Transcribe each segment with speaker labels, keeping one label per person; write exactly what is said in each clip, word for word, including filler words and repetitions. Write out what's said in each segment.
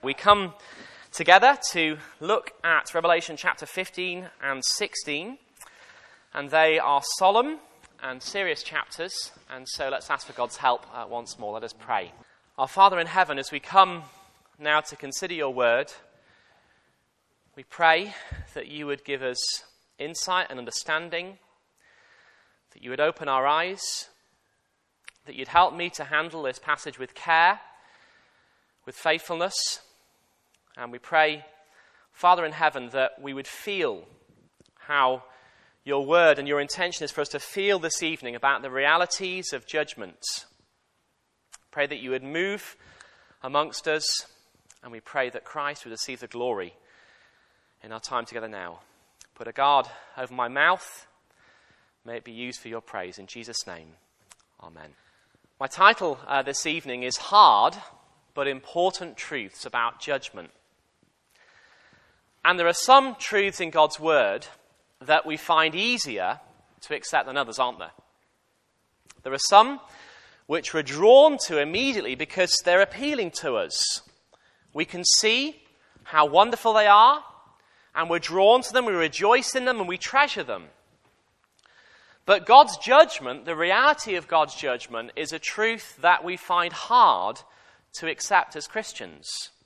Speaker 1: We come together to look at Revelation chapter fifteen and sixteen, and they are solemn and serious chapters, and so let's ask for God's help uh, once more. Let us pray. Our Father in heaven, as we come now to consider your word, we pray that you would give us insight and understanding, that you would open our eyes, that you'd help me to handle this passage with care, with faithfulness. And we pray, Father in heaven, that we would feel how your word and your intention is for us to feel this evening about the realities of judgment. Pray that you would move amongst us, and we pray that Christ would receive the glory in our time together now. Put a guard over my mouth. May it be used for your praise. In Jesus' name, amen. My title uh, this evening is Hard but Important Truths About Judgment. And there are some truths in God's word that we find easier to accept than others, aren't there? There are some which we're drawn to immediately because they're appealing to us. We can see how wonderful they are, and we're drawn to them, we rejoice in them, and we treasure them. But God's judgment, the reality of God's judgment, is a truth that we find hard to accept as Christians.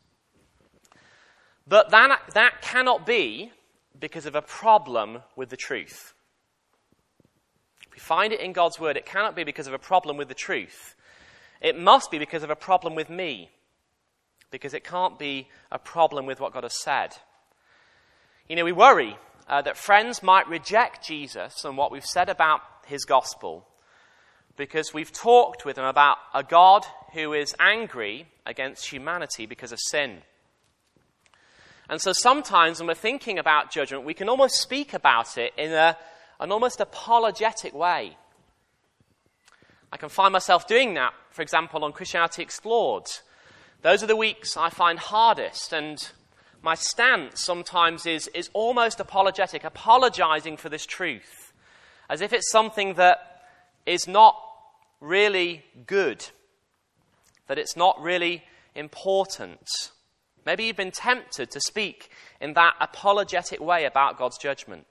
Speaker 1: But that, that cannot be because of a problem with the truth. If we find it in God's word, it cannot be because of a problem with the truth. It must be because of a problem with me. Because it can't be a problem with what God has said. You know, we worry uh, that friends might reject Jesus and what we've said about his gospel because we've talked with them about a God who is angry against humanity because of sin. And so sometimes when we're thinking about judgment, we can almost speak about it in a, an almost apologetic way. I can find myself doing that, for example, on Christianity Explored. Those are the weeks I find hardest, and my stance sometimes is, is almost apologetic, apologizing for this truth, as if it's something that is not really good, that it's not really important. Maybe you've been tempted to speak in that apologetic way about God's judgment.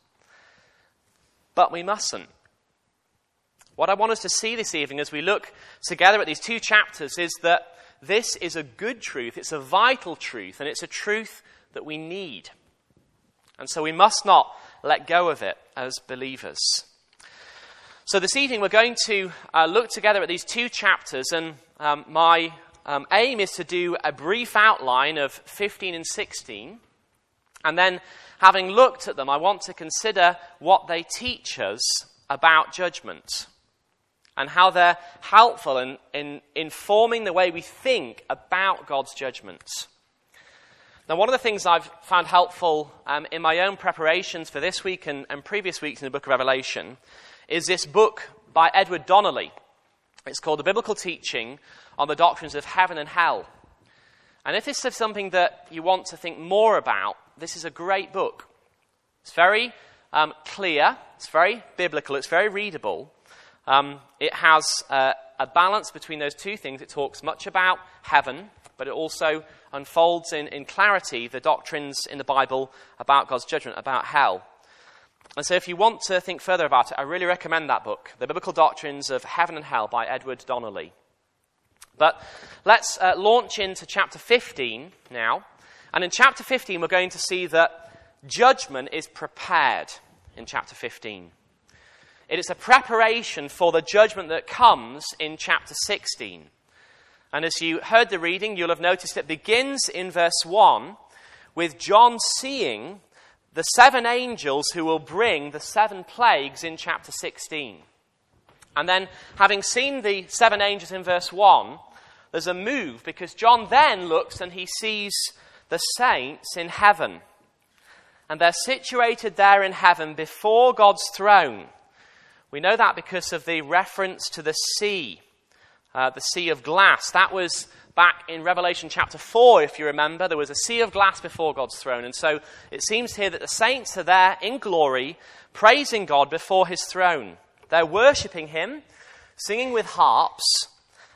Speaker 1: But we mustn't. What I want us to see this evening as we look together at these two chapters is that this is a good truth, it's a vital truth, and it's a truth that we need. And so we must not let go of it as believers. So this evening we're going to uh, look together at these two chapters, and um, my Um, aim is to do a brief outline of fifteen and sixteen, and then having looked at them, I want to consider what they teach us about judgment and how they're helpful in, in informing the way we think about God's judgment. Now, one of the things I've found helpful um, in my own preparations for this week and, and previous weeks in the book of Revelation is this book by Edward Donnelly. It's called The Biblical Teaching on the Doctrines of Heaven and Hell. And if this is something that you want to think more about, this is a great book. It's very um, clear, it's very biblical, it's very readable. Um, it has uh, a balance between those two things. It talks much about heaven, but it also unfolds in, in clarity the doctrines in the Bible about God's judgment, about hell. And so if you want to think further about it, I really recommend that book, The Biblical Doctrines of Heaven and Hell by Edward Donnelly. But let's uh, launch into chapter fifteen now. And in chapter fifteen, we're going to see that judgment is prepared in chapter fifteen. It is a preparation for the judgment that comes in chapter sixteen. And as you heard the reading, you'll have noticed it begins in verse one with John seeing the seven angels who will bring the seven plagues in chapter sixteen. And then, having seen the seven angels in verse one, there's a move, because John then looks and he sees the saints in heaven. And they're situated there in heaven before God's throne. We know that because of the reference to the sea, uh, the sea of glass. That was back in Revelation chapter four, if you remember. There was a sea of glass before God's throne. And so it seems here that the saints are there in glory, praising God before his throne. They're worshipping him, singing with harps,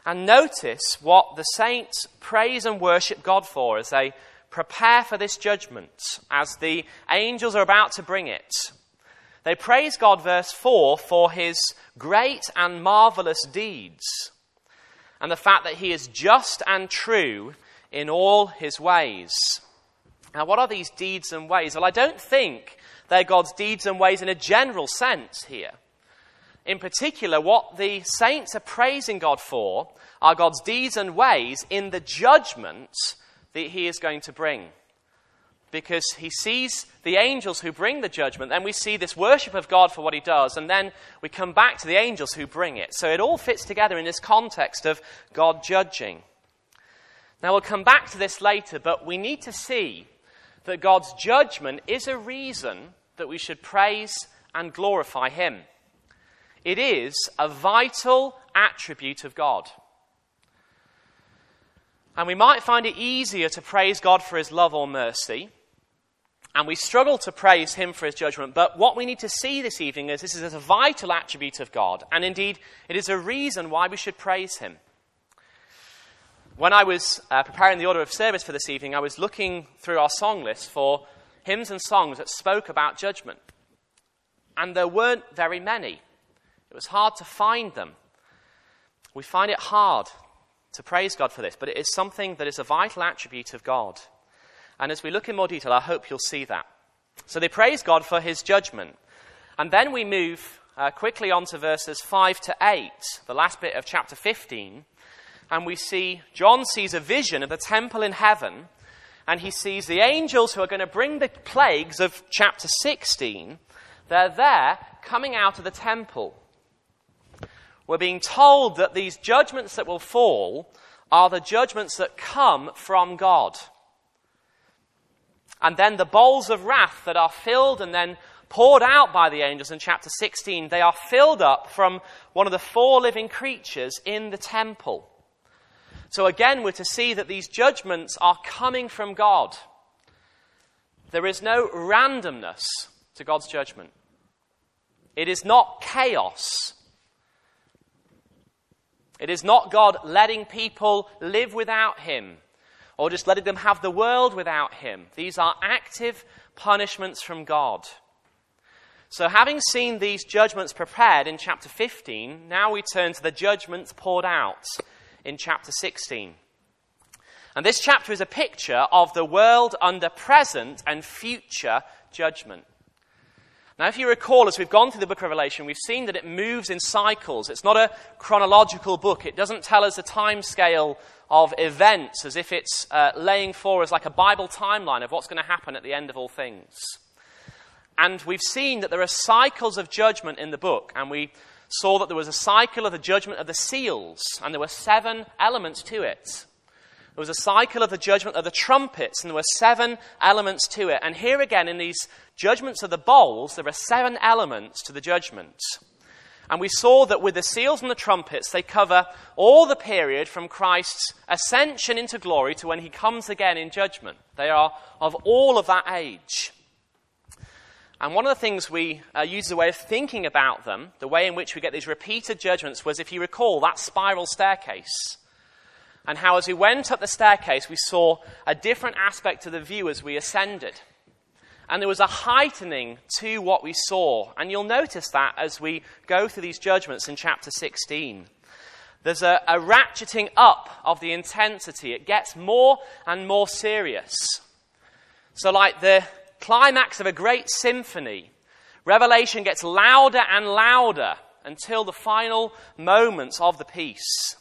Speaker 1: And notice what the saints praise and worship God for as they prepare for this judgment, as the angels are about to bring it. They praise God, verse four, for his great and marvelous deeds, and the fact that he is just and true in all his ways. Now, what are these deeds and ways? Well, I don't think they're God's deeds and ways in a general sense here. In particular, what the saints are praising God for are God's deeds and ways in the judgments that he is going to bring. Because he sees the angels who bring the judgment, then we see this worship of God for what he does, and then we come back to the angels who bring it. So it all fits together in this context of God judging. Now, we'll come back to this later, but we need to see that God's judgment is a reason that we should praise and glorify him. It is a vital attribute of God. And we might find it easier to praise God for his love or mercy, and we struggle to praise him for his judgment. But what we need to see this evening is this is a vital attribute of God, and indeed it is a reason why we should praise him. When I was uh, preparing the order of service for this evening, I was looking through our song list for hymns and songs that spoke about judgment. And there weren't very many. It was hard to find them. We find it hard to praise God for this, but it is something that is a vital attribute of God. And as we look in more detail, I hope you'll see that. So they praise God for his judgment. And then we move uh, quickly on to verses five to eight, the last bit of chapter fifteen. And we see, John sees a vision of the temple in heaven, and he sees the angels who are going to bring the plagues of chapter sixteen. They're there coming out of the temple. We're being told that these judgments that will fall are the judgments that come from God. And then the bowls of wrath that are filled and then poured out by the angels in chapter sixteen, they are filled up from one of the four living creatures in the temple. So again, we're to see that these judgments are coming from God. There is no randomness to God's judgment. It is not chaos. It is not God letting people live without him, or just letting them have the world without him. These are active punishments from God. So having seen these judgments prepared in chapter fifteen, now we turn to the judgments poured out in chapter sixteen. And this chapter is a picture of the world under present and future judgment. Now, if you recall, as we've gone through the book of Revelation, we've seen that it moves in cycles. It's not a chronological book. It doesn't tell us a time scale of events as if it's uh, laying for us like a Bible timeline of what's going to happen at the end of all things. And we've seen that there are cycles of judgment in the book, and we saw that there was a cycle of the judgment of the seals, and there were seven elements to it. There was a cycle of the judgment of the trumpets, and there were seven elements to it. And here again, in these judgments of the bowls, there are seven elements to the judgment. And we saw that with the seals and the trumpets, they cover all the period from Christ's ascension into glory to when he comes again in judgment. They are of all of that age. And one of the things we uh, use as a way of thinking about them, the way in which we get these repeated judgments, was, if you recall, that spiral staircase. And how as we went up the staircase, we saw a different aspect of the view as we ascended. And there was a heightening to what we saw. And you'll notice that as we go through these judgments in chapter sixteen. There's a, a ratcheting up of the intensity. It gets more and more serious. So like the climax of a great symphony, Revelation gets louder and louder until the final moments of the piece.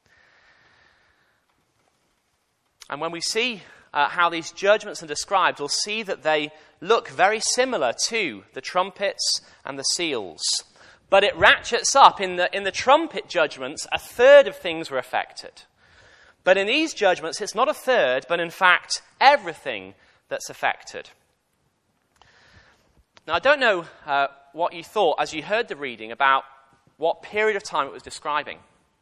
Speaker 1: And when we see uh, how these judgments are described, we'll see that they look very similar to the trumpets and the seals. But it ratchets up. In the, in the trumpet judgments, a third of things were affected. But in these judgments, it's not a third, but in fact, everything that's affected. Now, I don't know uh, what you thought as you heard the reading about what period of time it was describing.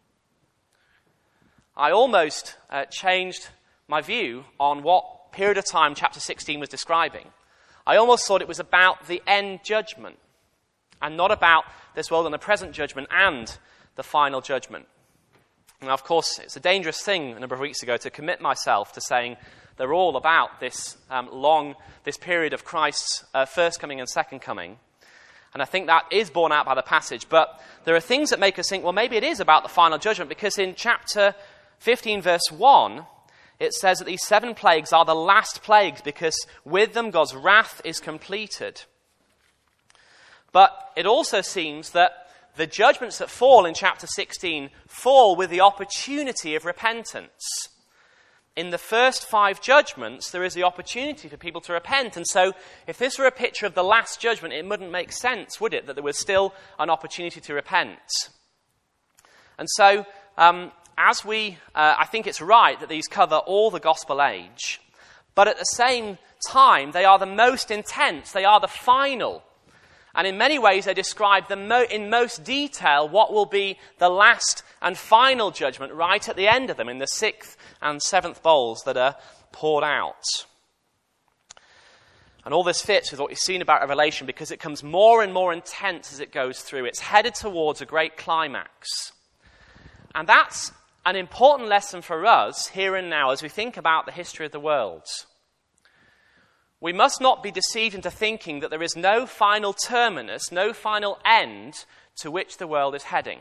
Speaker 1: I almost uh, changed my view on what period of time chapter sixteen was describing. I almost thought it was about the end judgment and not about this world and the present judgment and the final judgment. Now, of course, it's a dangerous thing a number of weeks ago to commit myself to saying they're all about this um, long, this period of Christ's uh, first coming and second coming. And I think that is borne out by the passage. But there are things that make us think, well, maybe it is about the final judgment, because in chapter fifteen, verse one, it says that these seven plagues are the last plagues, because with them God's wrath is completed. But it also seems that the judgments that fall in chapter sixteen fall with the opportunity of repentance. In the first five judgments, there is the opportunity for people to repent. And so, if this were a picture of the last judgment, it wouldn't make sense, would it, that there was still an opportunity to repent? And so, um, as we, uh, I think it's right that these cover all the gospel age, but at the same time, they are the most intense, they are the final. And in many ways, they describe the mo- in most detail what will be the last and final judgment right at the end of them, in the sixth and seventh bowls that are poured out. And all this fits with what we've seen about Revelation, because it comes more and more intense as it goes through. It's headed towards a great climax. And that's an important lesson for us here and now as we think about the history of the world. We must not be deceived into thinking that there is no final terminus, no final end to which the world is heading.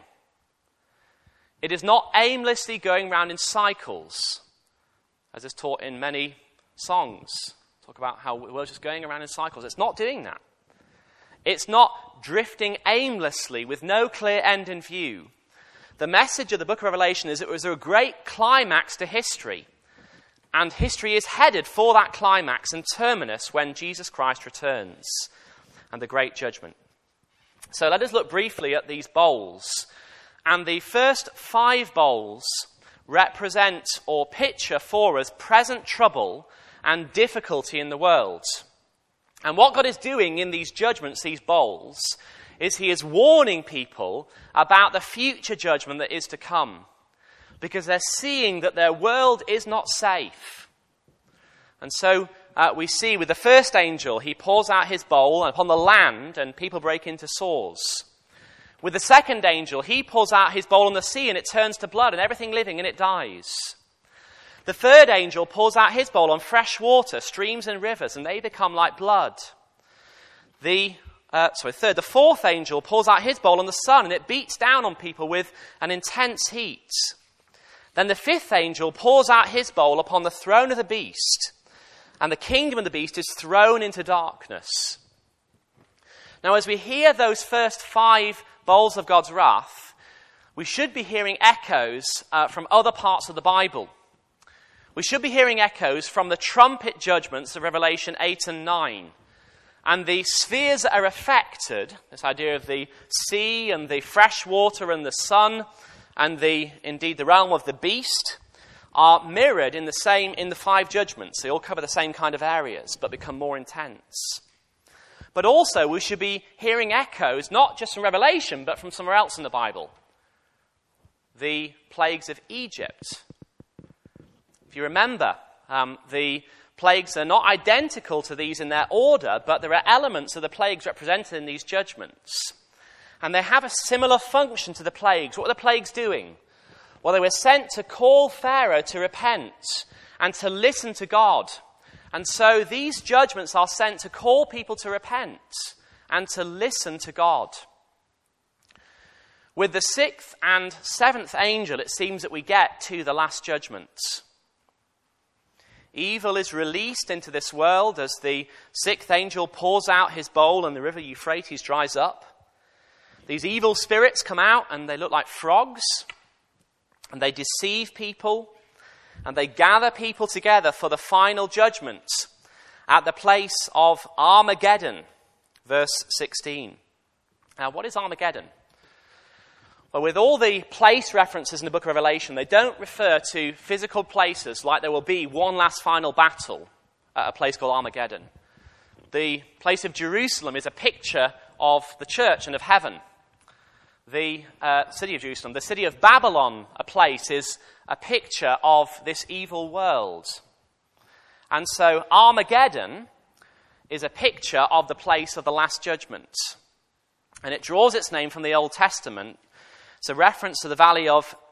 Speaker 1: It is not aimlessly going round in cycles, as is taught in many songs. Talk about how the world's just going around in cycles. It's not doing that. It's not drifting aimlessly with no clear end in view. The message of the book of Revelation is it was a great climax to history. And history is headed for that climax and terminus when Jesus Christ returns and the great judgment. So let us look briefly at these bowls. And the first five bowls represent or picture for us present trouble and difficulty in the world. And what God is doing in these judgments, these bowls, is he is warning people about the future judgment that is to come, because they're seeing that their world is not safe. And so uh, we see with the first angel, he pours out his bowl upon the land and people break into sores. With the second angel, he pours out his bowl on the sea and it turns to blood and everything living in it dies. The third angel pours out his bowl on fresh water, streams and rivers, and they become like blood. The uh, sorry, third, the fourth angel pours out his bowl on the sun and it beats down on people with an intense heat. Then the fifth angel pours out his bowl upon the throne of the beast, and the kingdom of the beast is thrown into darkness. Now, as we hear those first five bowls of God's wrath, we should be hearing echoes uh, from other parts of the Bible. We should be hearing echoes from the trumpet judgments of Revelation eight and nine. And the spheres that are affected, this idea of the sea and the fresh water and the sun, and the indeed the realm of the beast, are mirrored in the same in the five judgments. They all cover the same kind of areas, but become more intense. But also we should be hearing echoes, not just from Revelation, but from somewhere else in the Bible. The plagues of Egypt. If you remember, um, the plagues are not identical to these in their order, but there are elements of the plagues represented in these judgments. And they have a similar function to the plagues. What were the plagues doing? Well, they were sent to call Pharaoh to repent and to listen to God. And so these judgments are sent to call people to repent and to listen to God. With the sixth and seventh angel, it seems that we get to the last judgment. Evil is released into this world as the sixth angel pours out his bowl and the river Euphrates dries up. These evil spirits come out and they look like frogs, and they deceive people, and they gather people together for the final judgment at the place of Armageddon, verse sixteen. Now, what is Armageddon? Well, with all the place references in the book of Revelation, they don't refer to physical places like there will be one last final battle at a place called Armageddon. The place of Jerusalem is a picture of the church and of heaven. The uh, city of Jerusalem, the city of Babylon, a place, is a picture of this evil world. And so Armageddon is a picture of the place of the last judgment. And it draws its name from the Old Testament. It's a reference to the valley of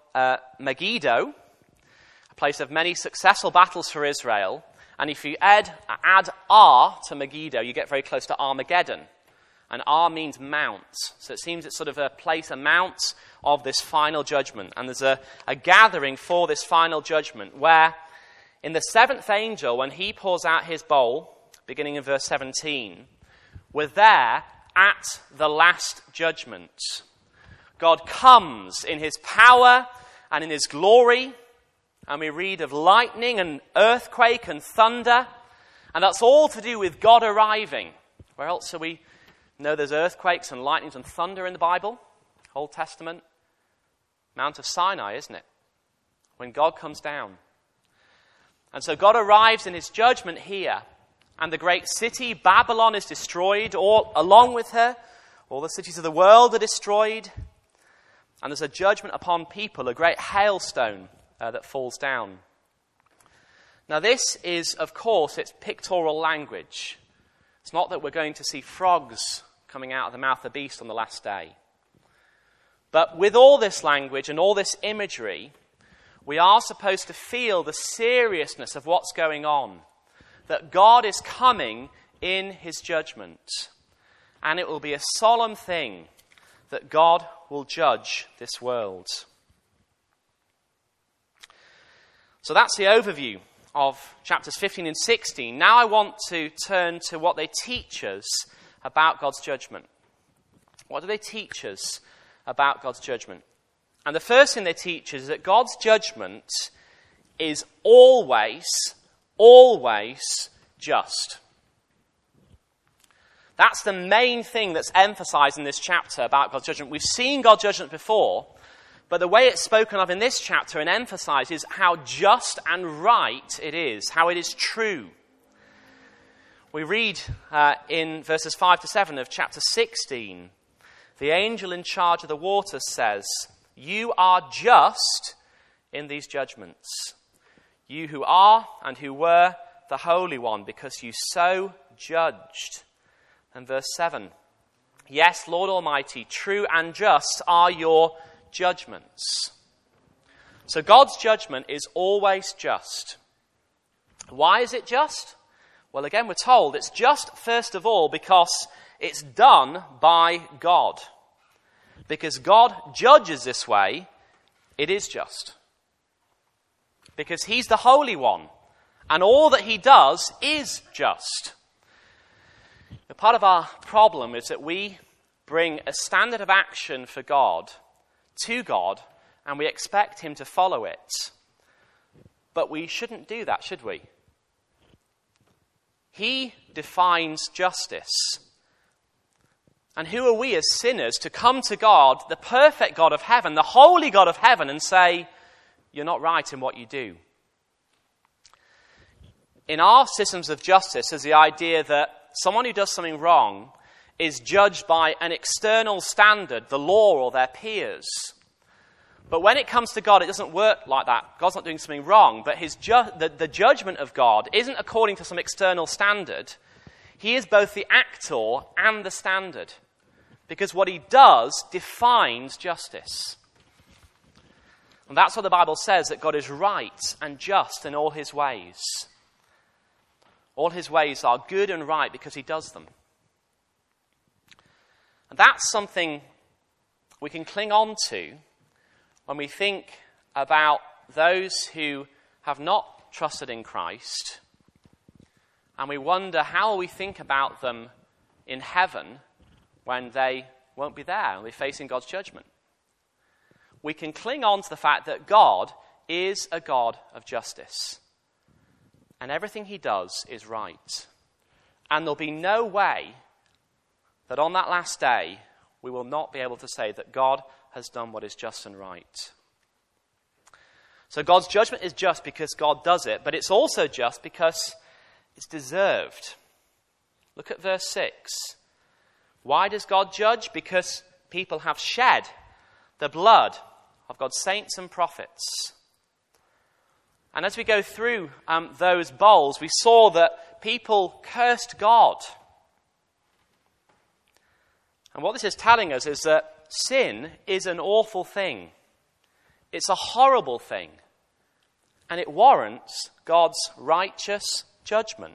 Speaker 1: uh, Megiddo, a place of many successful battles for Israel. And if you add, add Ar to Megiddo, you get very close to Armageddon. And Ar means mount. So it seems it's sort of a place, a mount of this final judgment. And there's a, a gathering for this final judgment where in the seventh angel, when he pours out his bowl, beginning in verse seventeen, we're there at the last judgment. God comes in his power and in his glory, and we read of lightning and earthquake and thunder, and that's all to do with God arriving. Where else are we know there's earthquakes and lightnings and thunder in the Bible? Old Testament. Mount of Sinai, isn't it? When God comes down. And so God arrives in his judgment here, and the great city, Babylon, is destroyed, all along with her. All the cities of the world are destroyed. And there's a judgment upon people, a great hailstone uh, that falls down. Now this is, of course, it's pictorial language. It's not that we're going to see frogs coming out of the mouth of the beast on the last day. But with all this language and all this imagery, we are supposed to feel the seriousness of what's going on. That God is coming in his judgment. And it will be a solemn thing that God will judge this world. So that's the overview of chapters fifteen and sixteen. Now I want to turn to what they teach us about God's judgment. What do they teach us about God's judgment? And the first thing they teach us is that God's judgment is always, always just. That's the main thing that's emphasized in this chapter about God's judgment. We've seen God's judgment before, but the way it's spoken of in this chapter and emphasized is how just and right it is, how it is true. We read uh, in verses five to seven of chapter sixteen, the angel in charge of the waters says, "You are just in these judgments, you who are and who were the Holy One, because you so judged." And verse seven, "Yes, Lord Almighty, true and just are your judgments." So God's judgment is always just. Why is it just? Well, again, we're told it's just, first of all, because it's done by God. Because God judges this way, it is just. Because he's the Holy One, and all that he does is just. But part of our problem is that we bring a standard of action for God to God, and we expect him to follow it. But we shouldn't do that, should we? He defines justice. And who are we as sinners to come to God, the perfect God of heaven, the holy God of heaven, and say, "You're not right in what you do"? In our systems of justice, there's the idea that someone who does something wrong is judged by an external standard, the law or their peers. But when it comes to God, it doesn't work like that. God's not doing something wrong, but his ju- the, the judgment of God isn't according to some external standard. He is both the actor and the standard, because what he does defines justice. And that's what the Bible says, that God is right and just in all his ways. All his ways are good and right because he does them. And that's something we can cling on to when we think about those who have not trusted in Christ, and we wonder how we think about them in heaven when they won't be there and we're facing God's judgment. We can cling on to the fact that God is a God of justice. And everything he does is right. And there'll be no way that on that last day we will not be able to say that God has done what is just and right. So God's judgment is just because God does it, but it's also just because it's deserved. Look at verse six. Why does God judge? Because people have shed the blood of God's saints and prophets. And as we go through um, those bowls, we saw that people cursed God. And what this is telling us is that sin is an awful thing. It's a horrible thing, and it warrants God's righteous judgment.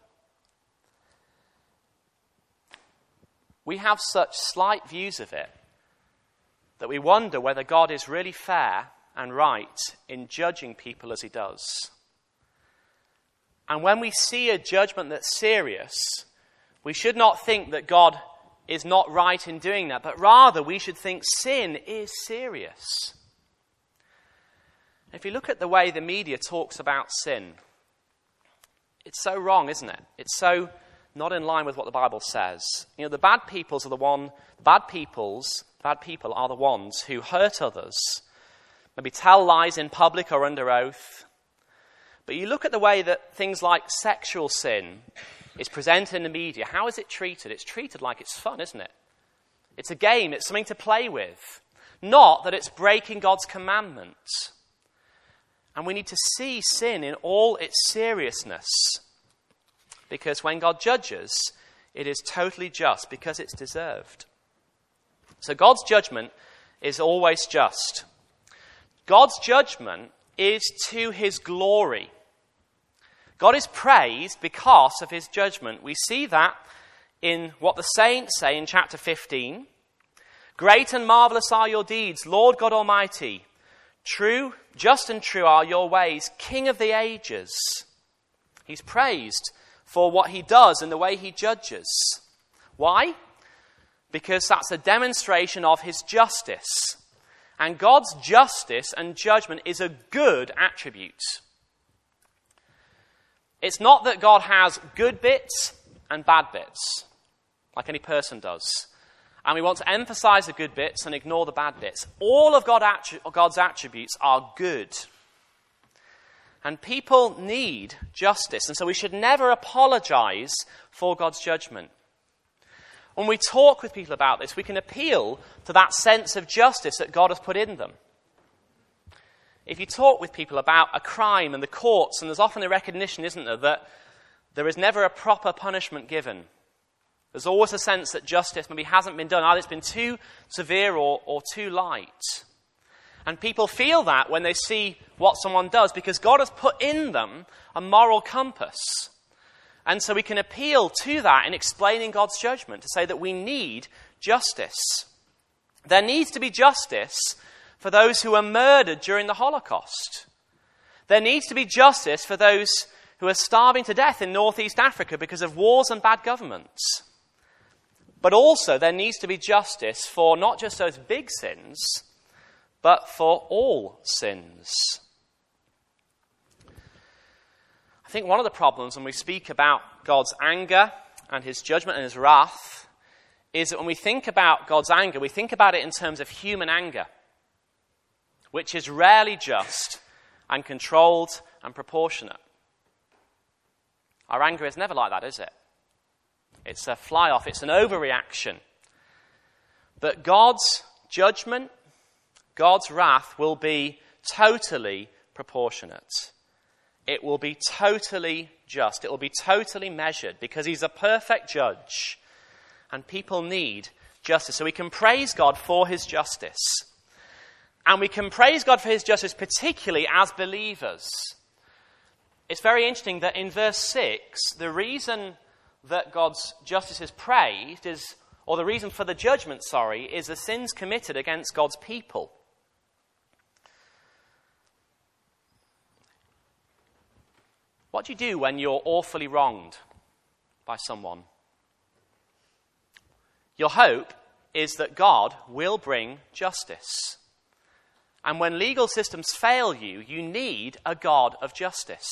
Speaker 1: We have such slight views of it that we wonder whether God is really fair and right in judging people as he does. And when we see a judgment that's serious, we should not think that God is not right in doing that, but rather we should think sin is serious. If you look at the way the media talks about sin, it's so wrong, isn't it? It's so not in line with what the Bible says. You know, the bad peoples are the one, the bad peoples, bad people are the ones who hurt others, maybe tell lies in public or under oath. But you look at the way that things like sexual sin is presented in the media. How is it treated? It's treated like it's fun, isn't it? It's a game. It's something to play with. Not that it's breaking God's commandments. And we need to see sin in all its seriousness. Because when God judges, it is totally just because it's deserved. So God's judgment is always just. God's judgment is to his glory. God is praised because of his judgment. We see that in what the saints say in chapter fifteen. Great and marvelous are your deeds, Lord God Almighty. True, just and true are your ways, King of the ages. He's praised for what he does and the way he judges. Why? Because that's a demonstration of his justice. And God's justice and judgment is a good attribute. It's not that God has good bits and bad bits, like any person does. And we want to emphasize the good bits and ignore the bad bits. All of God attri- God's attributes are good. And people need justice. And so we should never apologize for God's judgment. When we talk with people about this, we can appeal to that sense of justice that God has put in them. If you talk with people about a crime and the courts, and there's often a recognition, isn't there, that there is never a proper punishment given. There's always a sense that justice maybe hasn't been done. Either it's been too severe or, or too light. And people feel that when they see what someone does, because God has put in them a moral compass. And so we can appeal to that in explaining God's judgment, to say that we need justice. There needs to be justice for those who were murdered during the Holocaust. There needs to be justice for those who are starving to death in northeast Africa because of wars and bad governments. But also there needs to be justice for not just those big sins, but for all sins. I think one of the problems when we speak about God's anger and his judgment and his wrath is that when we think about God's anger, we think about it in terms of human anger, which is rarely just and controlled and proportionate. Our anger is never like that, is it? It's a fly-off, it's an overreaction. But God's judgment, God's wrath will be totally proportionate. It will be totally just. It will be totally measured because he's a perfect judge. And people need justice. So we can praise God for his justice. And we can praise God for his justice particularly as believers. It's very interesting that in verse six, the reason that God's justice is praised is, or the reason for the judgment, sorry, is the sins committed against God's people. What do you do when you're awfully wronged by someone? Your hope is that God will bring justice. And when legal systems fail you, you need a God of justice.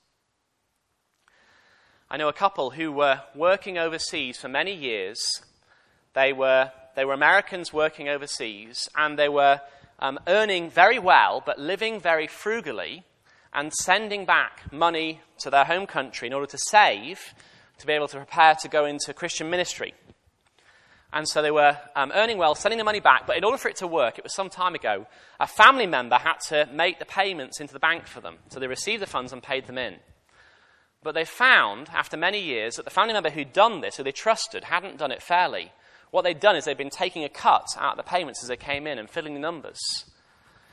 Speaker 1: I know a couple who were working overseas for many years. They were, they were Americans working overseas, and they were um, earning very well, but living very frugally, and sending back money to their home country in order to save, to be able to prepare to go into Christian ministry. And so they were um, earning well, sending the money back, but in order for it to work, it was some time ago, a family member had to make the payments into the bank for them. So they received the funds and paid them in. But they found, after many years, that the family member who'd done this, who they trusted, hadn't done it fairly. What they'd done is they'd been taking a cut out of the payments as they came in and filling the numbers.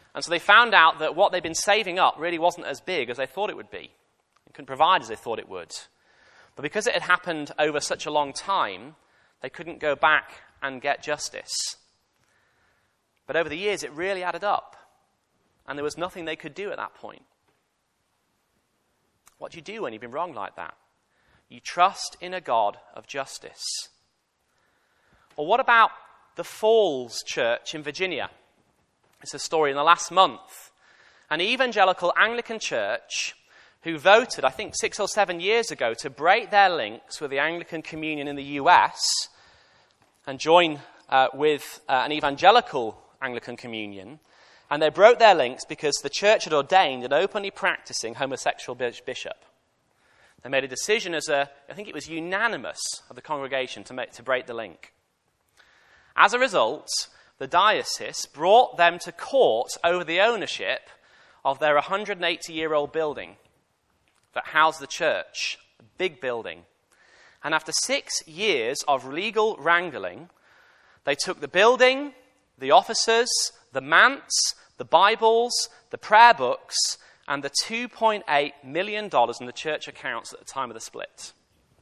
Speaker 1: And so they found out that what they'd been saving up really wasn't as big as they thought it would be. It couldn't provide as they thought it would. But because it had happened over such a long time, they couldn't go back and get justice. But over the years, it really added up. And there was nothing they could do at that point. What do you do when you've been wronged like that? You trust in a God of justice. Or what about the Falls Church in Virginia? It's a story in the last month. An evangelical Anglican church who voted, I think, six or seven years ago to break their links with the Anglican Communion in the U S and join uh, with uh, an evangelical Anglican Communion. And they broke their links because the church had ordained an openly practicing homosexual bishop. They made a decision as a, I think it was unanimous of the congregation to make, to break the link. As a result, the diocese brought them to court over the ownership of their one hundred eighty-year-old building that housed the church, a big building. And after six years of legal wrangling, they took the building, the officers, the manse, the Bibles, the prayer books, and the two point eight million dollars in the church accounts at the time of the split.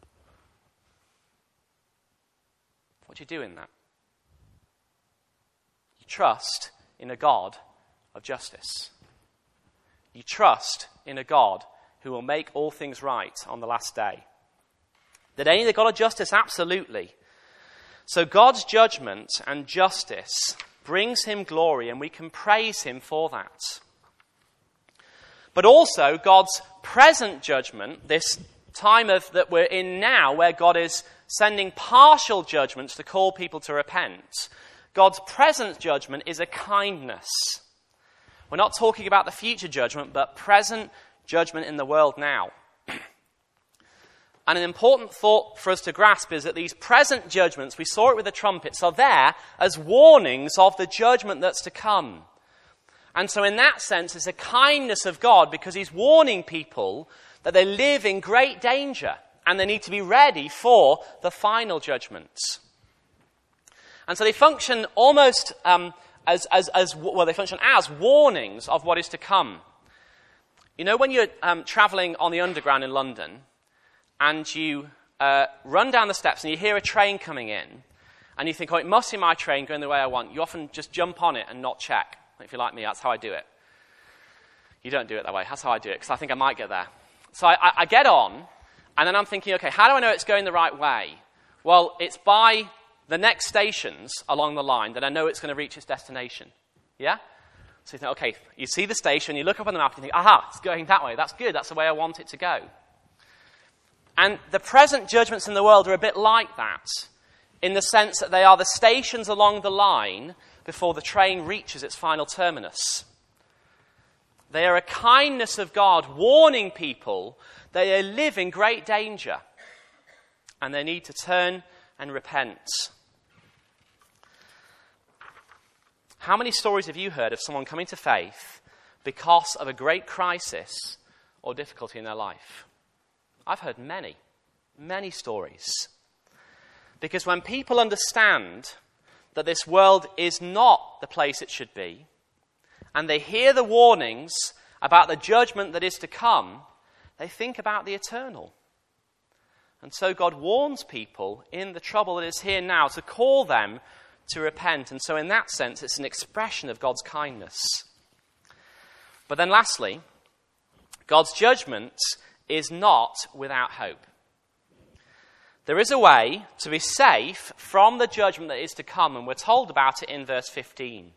Speaker 1: What do you do in that? You trust in a God of justice. You trust in a God who will make all things right on the last day. The day the God of justice, absolutely. So God's judgment and justice brings him glory, and we can praise him for that. But also God's present judgment, this time of that we're in now, where God is sending partial judgments to call people to repent. God's present judgment is a kindness. We're not talking about the future judgment, but present judgment in the world now. And an important thought for us to grasp is that these present judgments, we saw it with the trumpets, are there as warnings of the judgment that's to come. And so in that sense, it's a kindness of God because he's warning people that they live in great danger and they need to be ready for the final judgments. And so they function almost um, as, as, as, well, they function as warnings of what is to come. You know, when you're um, travelling on the Underground in London, and you uh, run down the steps and you hear a train coming in, and you think, oh, it must be my train going the way I want. You often just jump on it and not check. If you're like me, that's how I do it. You don't do it that way. That's how I do it, because I think I might get there. So I, I, I get on, and then I'm thinking, okay, how do I know it's going the right way? Well, it's by the next stations along the line that I know it's going to reach its destination. Yeah? So you think, okay, you see the station, you look up on the map, and you think, aha, it's going that way. That's good. That's the way I want it to go. And the present judgments in the world are a bit like that, in the sense that they are the stations along the line before the train reaches its final terminus. They are a kindness of God warning people that they live in great danger and they need to turn and repent. How many stories have you heard of someone coming to faith because of a great crisis or difficulty in their life? I've heard many, many stories. Because when people understand that this world is not the place it should be, and they hear the warnings about the judgment that is to come, they think about the eternal. And so God warns people in the trouble that is here now to call them to repent. And so in that sense, it's an expression of God's kindness. But then lastly, God's judgment is not without hope. There is a way to be safe from the judgment that is to come, and we're told about it in verse fifteen.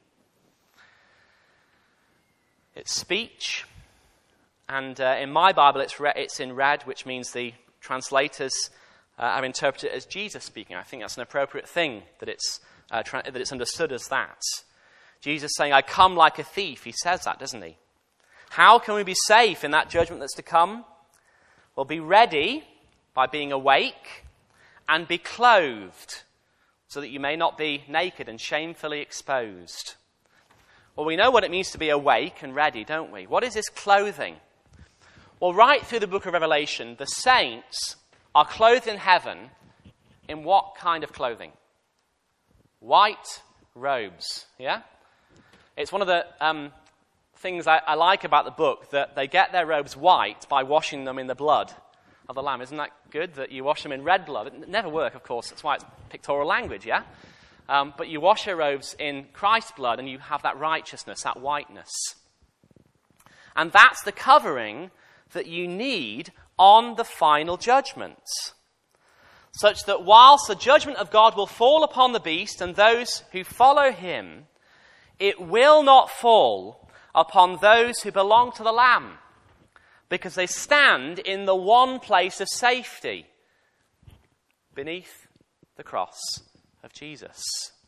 Speaker 1: It's speech, and uh, in my Bible it's, re- it's in red, which means the translators uh, have interpreted it as Jesus speaking. I think that's an appropriate thing, that it's, uh, tra- that it's understood as that. Jesus saying, I come like a thief. He says that, doesn't he? How can we be safe in that judgment that's to come? Well, be ready by being awake and be clothed so that you may not be naked and shamefully exposed. Well, we know what it means to be awake and ready, don't we? What is this clothing? Well, right through the book of Revelation, the saints are clothed in heaven in what kind of clothing? White robes, yeah? It's one of the um, things I, I like about the book, that they get their robes white by washing them in the blood of the lamb. Isn't that good, that you wash them in red blood? It never work, of course. That's why it's pictorial language, yeah? Um, but you wash your robes in Christ's blood and you have that righteousness, that whiteness. And that's the covering that you need on the final judgment, such that whilst the judgment of God will fall upon the beast and those who follow him, it will not fall upon those who belong to the Lamb, because they stand in the one place of safety, beneath the cross of Jesus.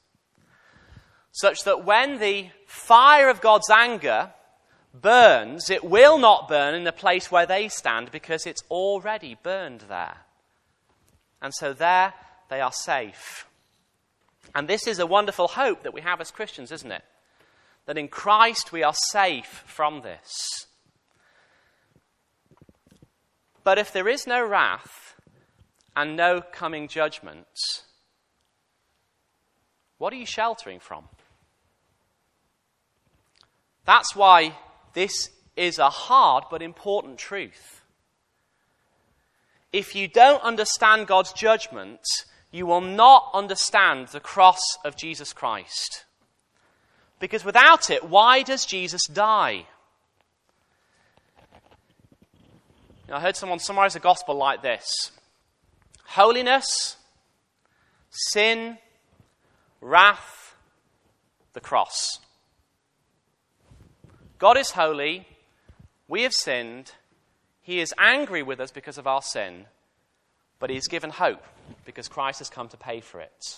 Speaker 1: Such that when the fire of God's anger burns, it will not burn in the place where they stand, because it's already burned there. And so there they are safe. And this is a wonderful hope that we have as Christians, isn't it? That in Christ we are safe from this. But if there is no wrath and no coming judgment, what are you sheltering from? That's why this is a hard but important truth. If you don't understand God's judgment, you will not understand the cross of Jesus Christ. Because without it, why does Jesus die? You know, I heard someone summarize the gospel like this: holiness, sin, wrath, the cross. God is holy, we have sinned, he is angry with us because of our sin, but he has given hope because Christ has come to pay for it.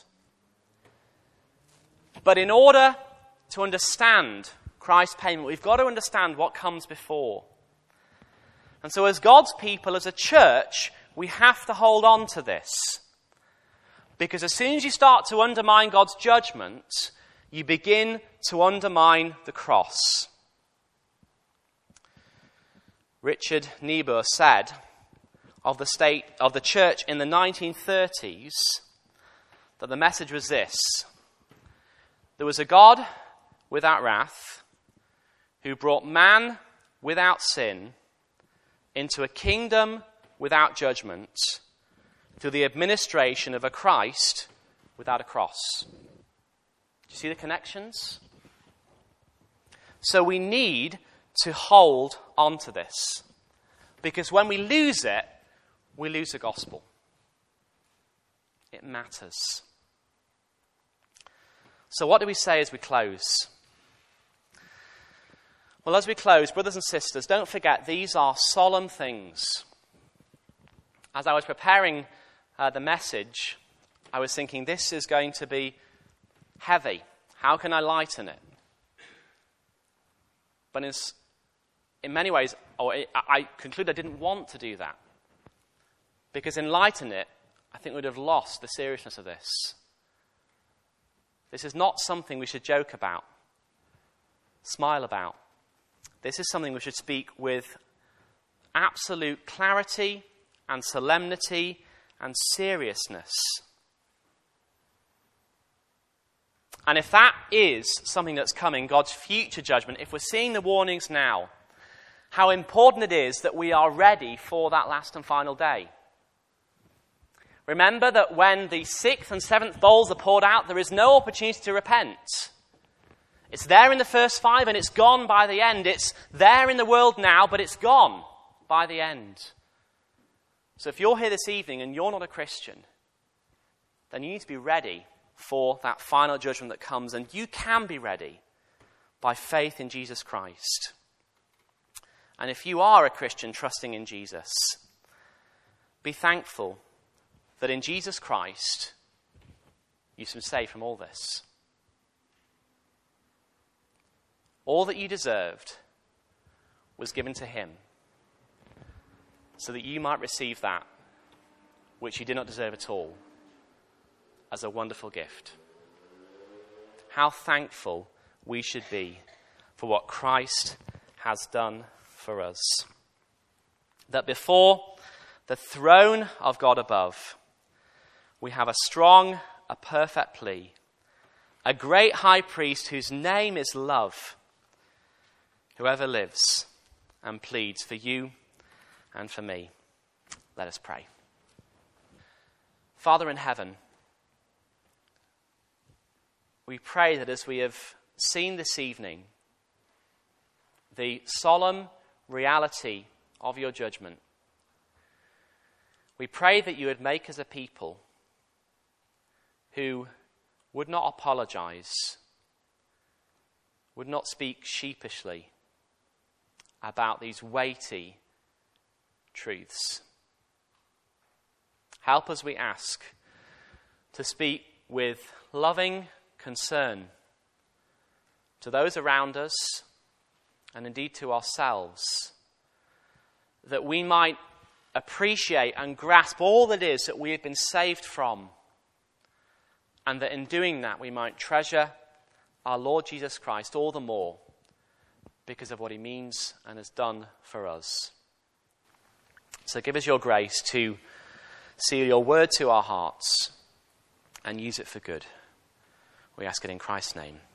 Speaker 1: But in order to understand Christ's payment, we've got to understand what comes before. And so as God's people, as a church, we have to hold on to this. Because as soon as you start to undermine God's judgment, you begin to undermine the cross. Richard Niebuhr said of the state of the church in the nineteen thirties that the message was this: there was a God without wrath who brought man without sin into a kingdom without judgment through the administration of a Christ without a cross. Do you see the connections? So we need to hold on to this, because when we lose it, we lose the gospel. It matters. So what do we say as we close? Well, as we close, brothers and sisters, don't forget these are solemn things. As I was preparing uh, the message, I was thinking this is going to be heavy. How can I lighten it? But in, in many ways, or I, I conclude I didn't want to do that. Because in lighten it, I think we'd have lost the seriousness of this. This is not something we should joke about, smile about. This is something we should speak with absolute clarity and solemnity and seriousness. And if that is something that's coming, God's future judgment, if we're seeing the warnings now, how important it is that we are ready for that last and final day. Remember that when the sixth and seventh bowls are poured out, there is no opportunity to repent. It's there in the first five and it's gone by the end. It's there in the world now, but it's gone by the end. So if you're here this evening and you're not a Christian, then you need to be ready for that final judgment that comes. And you can be ready by faith in Jesus Christ. And if you are a Christian trusting in Jesus, be thankful that in Jesus Christ you've been saved from all this. All that you deserved was given to him so that you might receive that which you did not deserve at all as a wonderful gift. How thankful we should be for what Christ has done for us. That before the throne of God above, we have a strong, a perfect plea, a great high priest whose name is love, whoever lives and pleads for you and for me. Let us pray. Father in heaven, we pray that as we have seen this evening the solemn reality of your judgment, we pray that you would make us a people who would not apologize, would not speak sheepishly about these weighty truths. Help us, we ask, to speak with loving concern to those around us and indeed to ourselves, that we might appreciate and grasp all that is that we have been saved from, and that in doing that we might treasure our Lord Jesus Christ all the more because of what he means and has done for us. So give us your grace to seal your word to our hearts and use it for good. We ask it in Christ's name.